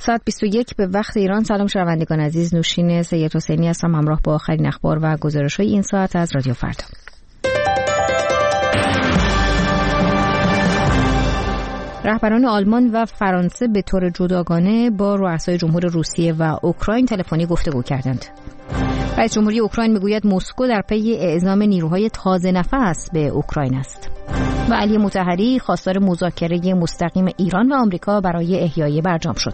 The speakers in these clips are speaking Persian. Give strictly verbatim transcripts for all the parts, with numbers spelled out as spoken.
ساعت بیست و یک به وقت ایران. سلام شنوندگان عزیز، نوشین سید حسینی هستم همراه با آخرین اخبار و گزارش‌های این ساعت از رادیو فردا. رهبران آلمان و فرانسه به طور جداگانه با رؤسای جمهور روسیه و اوکراین تلفنی گفتگو کردند. رئیس جمهوری اوکراین میگوید مسکو در پی اعزام نیروهای تازه نفس به اوکراین است. و علی مطهری خواستار مذاکره مستقیم ایران و آمریکا برای احیای برجام شد.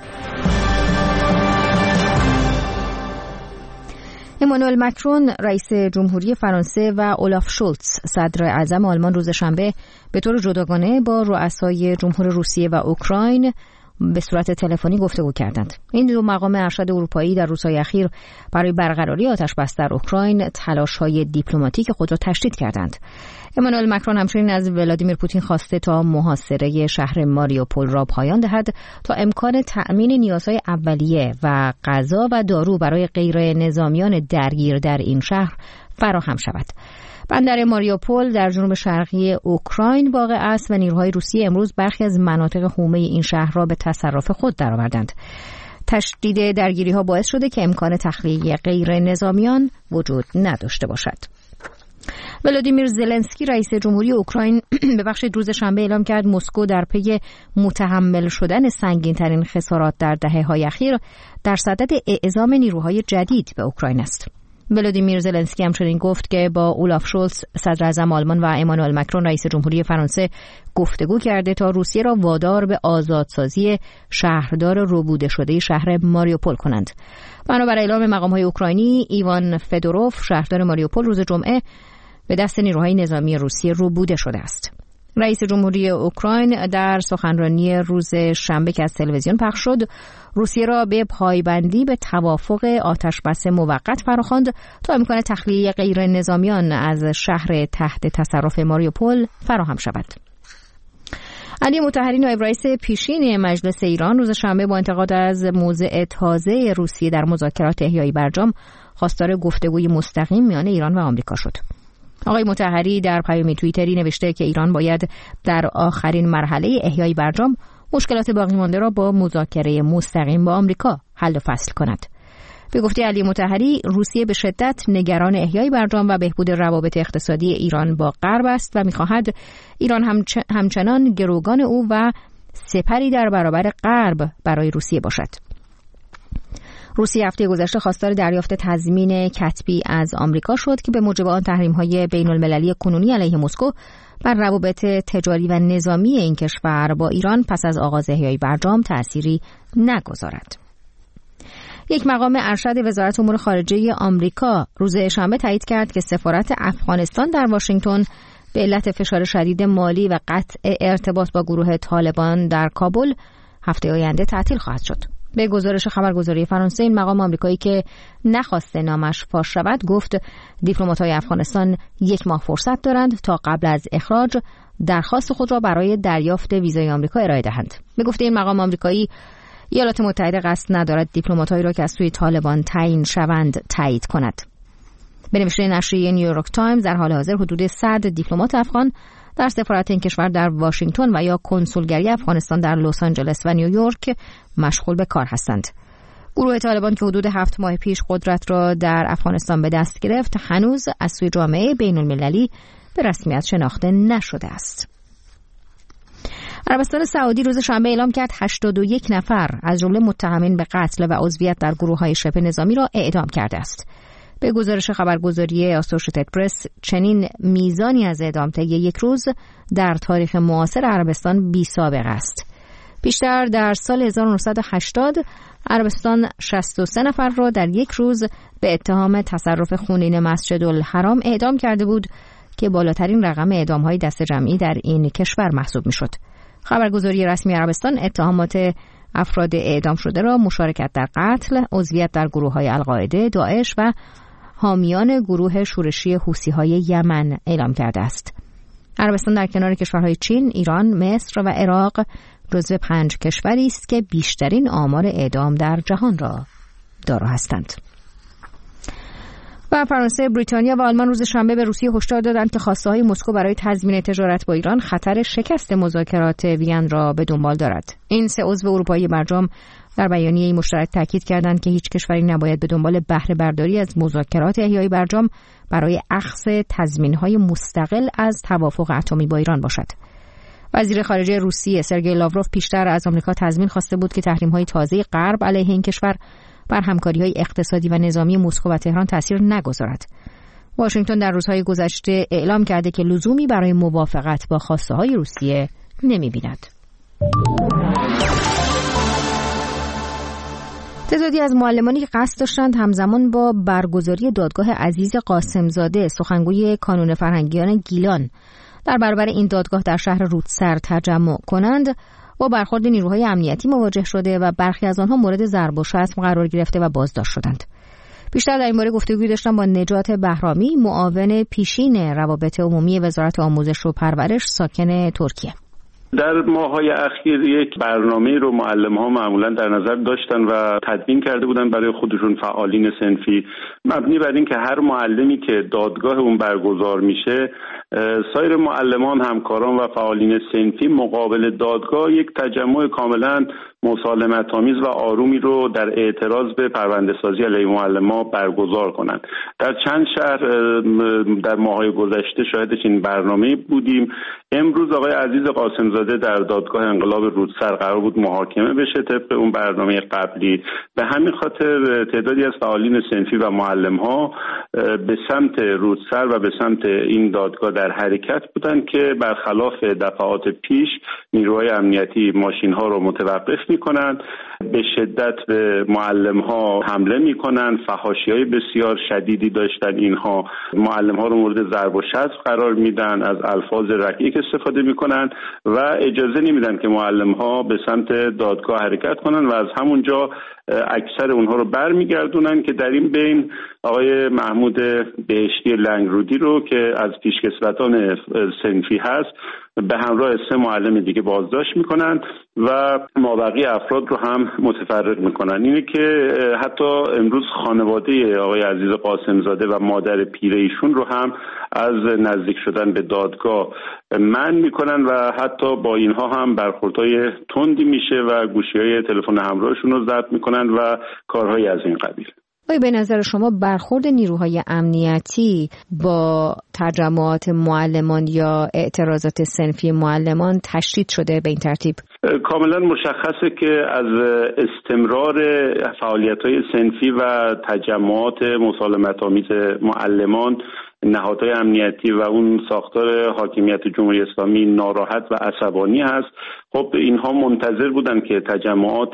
امانوئل مکرون رئیس جمهوری فرانسه و اولاف شولتز صدر اعظم آلمان روز شنبه به طور جداگانه با رؤسای جمهور روسیه و اوکراین به صورت تلفنی گفتگو کردند. این دو مقام ارشد اروپایی در روزهای اخیر برای برقراری آتش بس در اوکراین تلاش‌های دیپلماتیک خود را تشدید کردند. امانوئل مکرون همچنین از ولادیمیر پوتین خواسته تا محاصره شهر ماریوپول را پایان دهد تا امکان تأمین نیازهای اولیه و غذا و دارو برای غیر نظامیان درگیر در این شهر فراهم شود. بندر ماریوپول در جنوب شرقی اوکراین واقع است و نیروهای روسیه امروز برخی از مناطق حومه این شهر را به تصرف خود درآوردند. تشدید درگیری‌ها باعث شده که امکان تخلیه غیر نظامیان وجود نداشته باشد. ولادیمیر زلنسکی رئیس جمهوری اوکراین به بخش روز شنبه اعلام کرد مسکو در پی متحمل شدن سنگین‌ترین خسارات در دهه‌های اخیر در صدد اعزام نیروهای جدید به اوکراین است. ولادیمیر زلنسکی همچنین گفت که با اولاف شولتز صدر اعظم آلمان و امانوئل مکرون رئیس جمهوری فرانسه گفتگو کرده تا روسیه را وادار به آزادسازی شهردار ربوده شده شهر ماریوپول کنند. بنابر اعلام مقام‌های اوکراینی، ایوان فدوروف شهردار ماریوپول روز جمعه به دست نیروهای نظامی روسیه ربوده شده است. رئیس جمهوری اوکراین در سخنرانی روز شنبه که از تلویزیون پخش شد، روسیه را به پایبندی به توافق آتشبس موقت فراخواند تا امکان تخلیه غیر نظامیان از شهر تحت تصرف ماریوپول فراهم شود. علی مطهری نایب رئیس پیشین مجلس ایران روز شنبه با انتقاد از موضع تازه روسیه در مذاکرات احیای برجام خواستار گفتگوی مستقیم میان ایران و آمریکا شد. آقای مطهری در پیام توییتری نوشته که ایران باید در آخرین مرحله احیای برجام مشکلات باقی مانده را با مذاکره مستقیم با آمریکا حل و فصل کند. به گفته علی مطهری، روسیه به شدت نگران احیای برجام و بهبود روابط اقتصادی ایران با غرب است و می‌خواهد ایران همچ... همچنان گروگان او و سپری در برابر غرب برای روسیه باشد. روسیه هفته گذشته خواستار دریافت تضمین کتبی از آمریکا شد که به موجب آن تحریم‌های بین‌المللی کنونی علیه مسکو بر روابط تجاری و نظامی این کشور با ایران پس از آغاز احیای برجام تأثیری نگذارد. یک مقام ارشد وزارت امور خارجه آمریکا روز شنبه تایید کرد که سفارت افغانستان در واشنگتن به علت فشار شدید مالی و قطع ارتباط با گروه طالبان در کابل هفته آینده تعطیل خواهد شد. به گزارش خبرگزاری فرانسه، این مقام آمریکایی که نخواسته نامش فاش شود گفت دیپلمات‌های افغانستان یک ماه فرصت دارند تا قبل از اخراج درخواست خود را برای دریافت ویزای آمریکا ارائه دهند. به گفته این مقام آمریکایی، ایالات متحده قصد ندارد دیپلمات‌هایی را که از سوی طالبان تعیین شوند تایید کند. به نوشته نشریه نیویورک تایمز، در حال حاضر حدود صد دیپلمات افغان در سفارت این کشور در واشنگتن و یا کنسولگری افغانستان در لس آنجلس و نیویورک مشغول به کار هستند. گروه طالبان که حدود هفت ماه پیش قدرت را در افغانستان به دست گرفت، هنوز از سوی جامعه بین‌المللی به رسمیت شناخته نشده است. عربستان سعودی روز شنبه اعلام کرد هشتاد و یک نفر از جمله متهمین به قتل و عضویت در گروه‌های شبه نظامی را اعدام کرده است. به گزارش خبرگزاری آسوشیتد پرس، چنین میزانی از اعدام طی یک روز در تاریخ معاصر عربستان بی سابقه است. بیشتر در سال هزار و نهصد و هشتاد عربستان شصت و سه نفر را در یک روز به اتهام تصرف خونین مسجدالحرام اعدام کرده بود که بالاترین رقم اعدام‌های دست جمعی در این کشور محسوب می‌شد. خبرگزاری رسمی عربستان اتهامات افراد اعدام شده را مشارکت در قتل، عضویت در گروه‌های القاعده، داعش و حامیان گروه شورشی حوثی‌های یمن اعلام کرده است. عربستان در کنار کشورهای چین، ایران، مصر و عراق جزو پنج کشوری است که بیشترین آمار اعدام در جهان را دارا هستند. و فرانسه، بریتانیا و آلمان روز شنبه به روسیه هشدار دادند که خواسته‌های مسکو برای تضمین تجارت با ایران خطر شکست مذاکرات وین را به دنبال دارد. این سه عضو اروپایی برجام در بیانیه مشترک تاکید کردند که هیچ کشوری نباید به دنبال بهره برداری از مذاکرات احیای برجام برای اخذ تضمین‌های مستقل از توافق اتمی با ایران باشد. وزیر خارجه روسیه سرگئی لاوروف پیشتر از آمریکا تضمین خواسته بود که تحریم‌های تازه غرب علیه این کشور بر همکاری‌های اقتصادی و نظامی مسکو و تهران تاثیر نگذارد. واشنگتن در روزهای گذشته اعلام کرده که لزومی برای موافقت با خواسته‌های روسیه نمی‌بیند. تعدادی از معلمانی که قصد داشتند همزمان با برگزاری دادگاه عزیز قاسمزاده سخنگوی کانون فرهنگیان گیلان در برابر این دادگاه در شهر رودسر تجمع کنند با برخورد نیروهای امنیتی مواجه شده و برخی از آنها مورد ضرب و شتم قرار گرفته و بازداشت شدند. بیشتر در این باره گفتگوی داشتم با نجات بهرامی، معاون پیشین روابط عمومی وزارت آموزش و پرورش ساکن ترکیه. در ماه‌های اخیر یک برنامه رو معلم‌ها معمولاً در نظر داشتن و تدوین کرده بودن برای خودشون فعالین صنفی، مبنی بر این که هر معلمی که دادگاه اون برگزار میشه، سایر معلمان، همکاران و فعالین صنفی مقابل دادگاه یک تجمع کاملاً مسالمت‌آمیز و آرومی رو در اعتراض به پرونده‌سازی علیه معلم‌ها برگزار کنند. در چند شهر در ماه‌های گذشته شاهد این برنامه بودیم. امروز آقای عزیز قاسمزاده در دادگاه انقلاب رودسر قرار بود محاکمه بشه طبق اون برنامه قبلی. به همین خاطر تعدادی از فعالین صنفی و معلم‌ها به سمت رودسر و به سمت این دادگاه در حرکت بودند که برخلاف دفعات پیش نیروهای امنیتی ماشین‌ها رو متوقف می‌کنند، به شدت به معلم‌ها حمله می‌کنند، فحاشی‌های بسیار شدیدی داشتن. اینها معلم‌ها رو مورد ضرب و شتم قرار میدن، از الفاظ رقیق استفاده می‌کنند و اجازه نمیدن که معلم‌ها به سمت دادگاه حرکت کنند و از همونجا اکثر اونها رو برمیگردونن که در این بین آقای محمود بهشتی لنگرودی رو که از پیشکسوتان صنفی هست به همراه سه معلم دیگه بازداشت میکنن و مابقی افراد رو هم متفرق میکنن. اینه که حتی امروز خانواده آقای عزیز قاسمزاده و مادر پیر ایشون رو هم از نزدیک شدن به دادگاه منع میکنن و حتی با اینها هم برخوردهای تندی میشه و گوشی‌های تلفن همراهشون رو ضبط میکنن و کارهایی از این قبیل. آیا به نظر شما برخورد نیروهای امنیتی با تجمعات معلمان یا اعتراضات صنفی معلمان تشدید شده به این ترتیب؟ کاملا مشخصه که از استمرار فعالیت‌های صنفی و تجمعات مسالمت‌آمیز معلمان نهادهای امنیتی و اون ساختار حاکمیت جمهوری اسلامی ناراحت و عصبانی هست. خب اینها منتظر بودن که تجمعات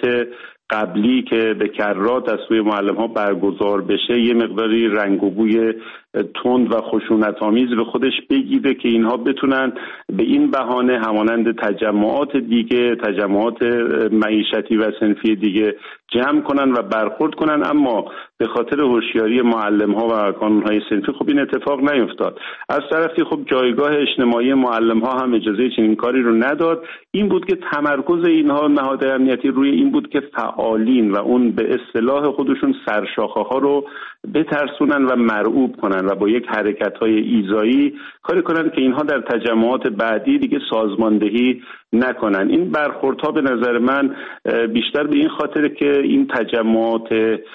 قبلی که به کرات از سوی معلم‌ها برگزار بشه یه مقداری رنگ و بوی تند و خشونت‌آمیز به خودش بگیره که اینها بتونن به این بهانه همانند تجمعات دیگه، تجمعات معیشتی و صنفی دیگه جمع کنن و برخورد کنن. اما به خاطر هوشیاری معلم‌ها و کانون‌های صنفی خب این اتفاق نیفتاد. از طرفی خب جایگاه اجتماعی معلم‌ها هم اجازه چنین کاری رو نداد. این بود که تمرکز اینها نهادهای امنیتی روی این بود که فعالین و اون به اصطلاح خودشون سرشاخه‌ها رو بترسونن و مرعوب کنن و با یک حرکت‌های ایذایی کاری کنن که اینها در تجمعات بعدی دیگه سازماندهی نکنن. این برخوردها به نظر من بیشتر به این خاطر که این تجمعات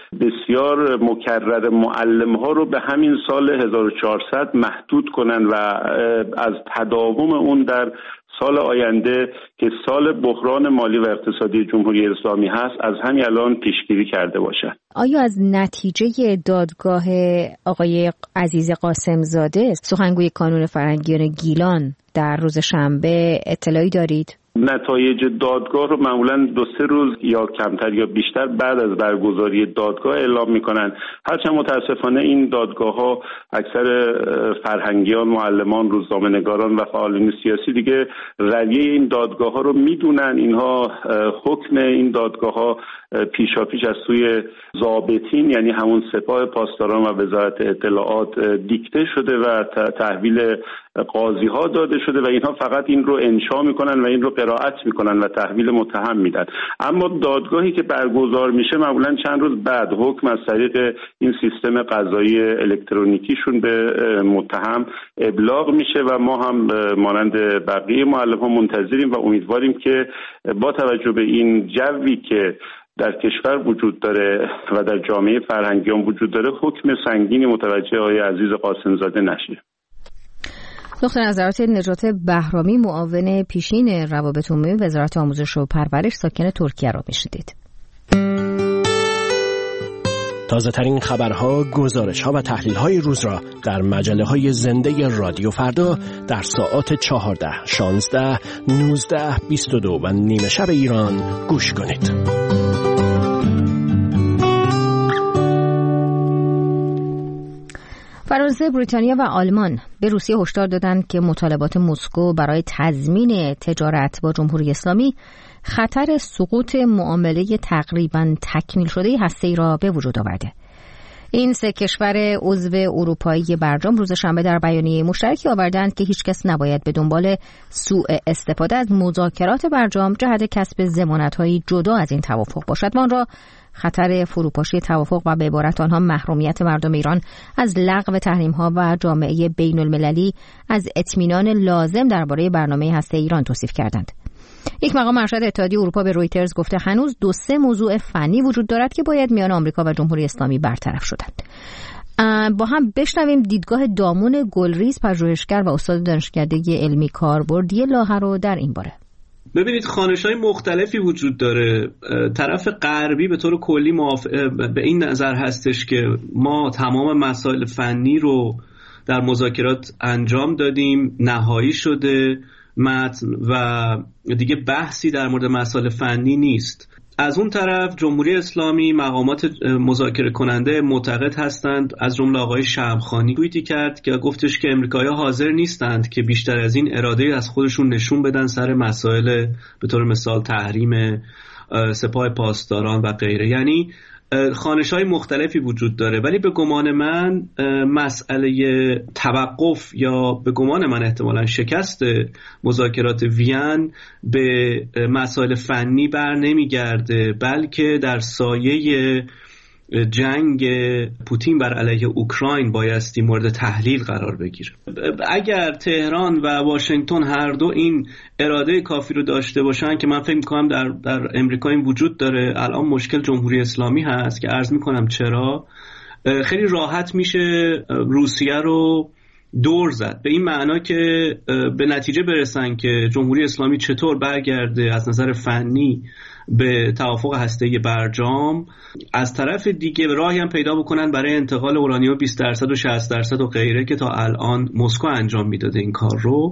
بسیار مکرر معلم‌ها رو به همین سال هزار و چهارصد محدود کنن و از تداوم اون در سال آینده که سال بحران مالی و اقتصادی جمهوری اسلامی هست از همین الان پیشگیری کرده باشند. آیا از نتیجه دادگاه آقای عزیز قاسمزاده سخنگوی کانون فرهنگیان گیلان در روز شنبه اطلاعی دارید؟ نتایج دادگاه رو معمولاً دو سه روز یا کمتر یا بیشتر بعد از برگزاری دادگاه اعلام میکنن. هرچند متاسفانه این دادگاه ها اکثر فرهنگیان، معلمان، روزنامه‌نگاران و فعالین سیاسی دیگه رویه این دادگاه ها رو میدونن. اینها حکم این دادگاه ها پیشاپیش از سوی ضابطین یعنی همون سپاه پاسداران و وزارت اطلاعات دیکته شده و تحویل قاضی ها داده شده و اینها فقط این رو انشا میکنن و این رو قرائت میکنن و تحویل متهم میدن. اما دادگاهی که برگزار میشه معمولا چند روز بعد حکم از طریق این سیستم قضایی الکترونیکیشون به متهم ابلاغ میشه و ما هم مانند بقیه معلم ها منتظریم و امیدواریم که با توجه به این جوی که در کشور وجود داره و در جامعه فرهنگی هم وجود داره حکم سنگینی متوجه آقای عزیز قاسمزاده نشه. دکتر نظرات نجات بهرامی، معاون پیشین روابط عمومی وزارت آموزش و پرورش ساکن ترکیه را میشنیدید. تازه ترین خبرها، گزارش‌ها و تحلیل‌های روز را در مجله‌های زنده رادیو فردا در ساعات چهارده، شانزده، نوزده، بیست و دو و نیمه شب ایران گوش کنید. فرانسه، بریتانیا و آلمان به روسیه هشدار دادند که مطالبات مسکو برای تضمین تجارت با جمهوری اسلامی خطر سقوط معامله تقریباً تکمیل شده هسته‌ای را به وجود آورده. این سه کشور عضو اروپایی برجام روز شنبه در بیانیه مشترکی آوردند که هیچ کس نباید به دنبال سوء استفاده از مذاکرات برجام جهت کسب ضمانت‌های جدا از این توافق باشد و آن را خطر فروپاشی توافق و به عبارت آنها محرومیت مردم ایران از لغو تحریم‌ها و جامعه بین‌المللی از اطمینان لازم درباره برنامه هسته ایران توصیف کردند. یک مقام ارشد اتحادیه اروپا به رویترز گفته هنوز دو سه موضوع فنی وجود دارد که باید میان آمریکا و جمهوری اسلامی برطرف شدند. با هم بشنویم دیدگاه دامون گلریز، پژوهشگر و استاد دانشکده علمی کاربردی لاهه رو در این باره. ببینید، خوانش‌های مختلفی وجود داره. طرف غربی به طور کلی به این نظر هستش که ما تمام مسائل فنی رو در مذاکرات انجام دادیم، نهایی شده متن و دیگه بحثی در مورد مسائل فنی نیست. از اون طرف جمهوری اسلامی، مقامات مذاکره کننده معتقد هستند، از جمله آقای شمخانی توییتی کرد که گفتش که امریکایی‌ها حاضر نیستند که بیشتر از این اراده از خودشون نشون بدن سر مسائل به طور مثال تحریم سپاه پاسداران و غیره. یعنی خوانش‌های مختلفی وجود داره، ولی به گمان من مسئله توقف یا به گمان من احتمالاً شکست مذاکرات وین به مسائل فنی بر نمیگرده، بلکه در سایه جنگ پوتین بر علیه اوکراین بایستی مورد تحلیل قرار بگیره. اگر تهران و واشنگتن هر دو این اراده کافی رو داشته باشن که من فکر می‌کنم در در امریکا این وجود داره، الان مشکل جمهوری اسلامی هست که عرض می‌کنم چرا، خیلی راحت میشه روسیه رو دور زد، به این معنا که به نتیجه برسن که جمهوری اسلامی چطور برگرده از نظر فنی به توافق هسته‌ای برجام، از طرف دیگه راهی هم پیدا بکنن برای انتقال اورانیوم بیست درصد و شصت درصد و غیره که تا الان مسکو انجام میداده این کار رو،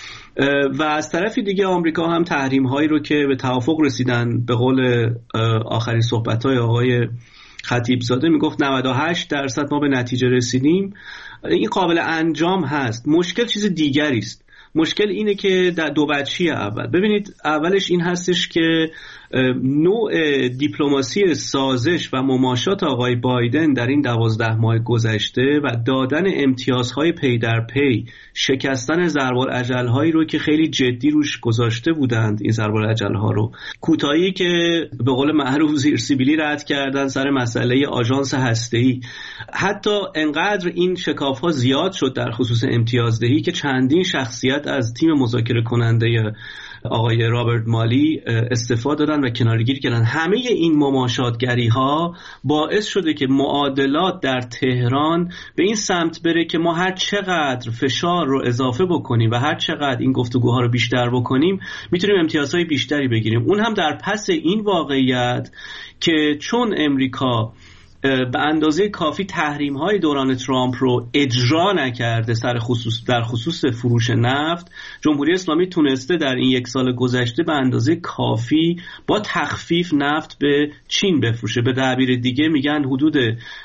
و از طرف دیگه آمریکا هم تحریم هایی رو که به توافق رسیدن، به قول آخرین صحبت های آقای خطیب زاده میگفت نود و هشت درصد ما به نتیجه رسیدیم، این قابل انجام هست. مشکل چیز دیگری است. مشکل اینه که در دو بچی اول ببینید، اولش این هستش که نوع دیپلماسی سازش و مماشات آقای بایدن در این دوازده ماه گذشته و دادن امتیازهای پی در پی، شکستن ضربالاجل‌هایی رو که خیلی جدی روش گذاشته بودند، این ضربالاجل‌ها رو، کوتاهی که به قول معروف زیر سیبیلی رد کردن سر مسئله آژانس هسته‌ای، حتی انقدر این شکاف‌ها زیاد شد در خصوص امتیازدهی که چندین شخصیت از تیم مذاکره کننده آقای رابرت مالی استفاده دادن و کنارگیری کردن. همه این مماشاتگری ها باعث شده که معادلات در تهران به این سمت بره که ما هر چقدر فشار رو اضافه بکنیم و هر چقدر این گفتگوها رو بیشتر بکنیم میتونیم امتیازهای بیشتری بگیریم. اون هم در پس این واقعیت که چون امریکا به اندازه کافی تحریم‌های دوران ترامپ رو اجرا نکرده سر خصوص در خصوص فروش نفت، جمهوری اسلامی تونسته در این یک سال گذشته به اندازه کافی با تخفیف نفت به چین بفروشه. به تعبیر دیگه میگن حدود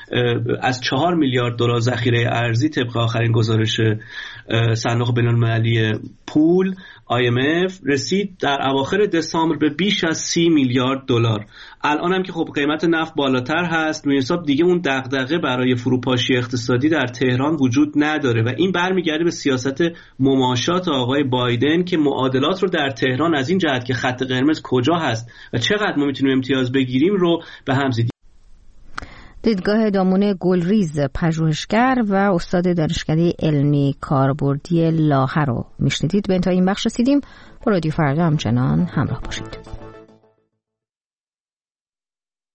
از چهار میلیارد دلار ذخیره ارزی طبق آخرین گزارش صندوق بین‌المللی پول آی ام اف رسید در اواخر دسامبر به بیش از سی میلیارد دلار. الان هم که خب قیمت نفت بالاتر هست، روی حساب دیگه اون دغدغه برای فروپاشی اقتصادی در تهران وجود نداره و این برمیگرده به سیاست مماشات آقای بایدن که معادلات رو در تهران از این جهت که خط قرمز کجا هست و چقدر ما میتونیم امتیاز بگیریم رو به هم زدیم. دیدگاه دامون گلریز، پژوهشگر و استاد دانشکده علمی کاربردی لاهه رو میشنیدید. به انتهای این بخش رسیدیم. با رادیو فردا همچنان همراه باشید.